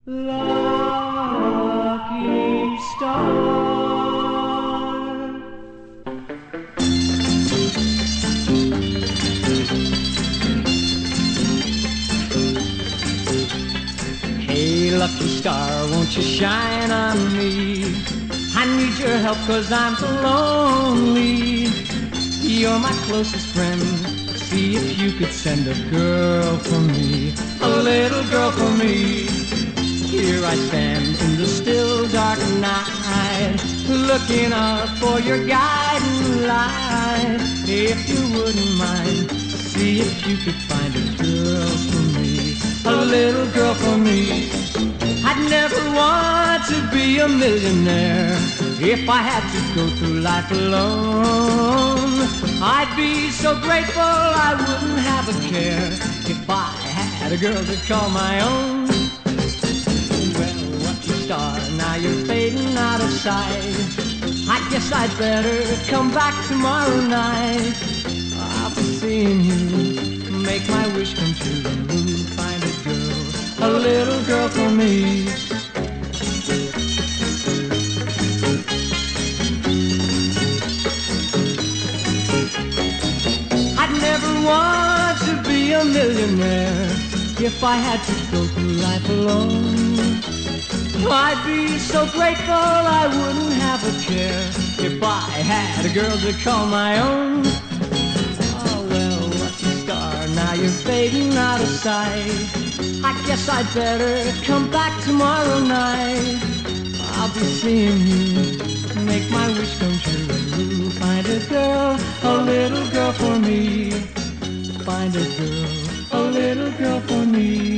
Lucky star. Hey, lucky star, won't you shine on me? I need your help 'cause I'm so lonely. You're my closest friend. See if you could send a girl for me, a little girl for me. Here I stand in the still dark night, looking out for your guiding light. If you wouldn't mind, see if you could find a girl for me, a little girl for me. I'd never want to be a millionaire if I had to go through life alone. I'd be so grateful I wouldn't have a care if I had a girl to call my own. Well, lucky star, now you're fading out of sight. I guess I'd better come back tomorrow night. I'll be seeing you, make my wish come true. Find a girl, a little girl for me. I'd never want to be a millionaire if I had to go through life alone. I'd be so grateful I wouldn't have a care if I had a girl to call my own. Oh, well, lucky star, now you're fading out of sight. I guess I'd better come back tomorrow night. I'll be seeing you, make my wish come true. Find a girl, a little girl for me. Find a girl, a little girl for me.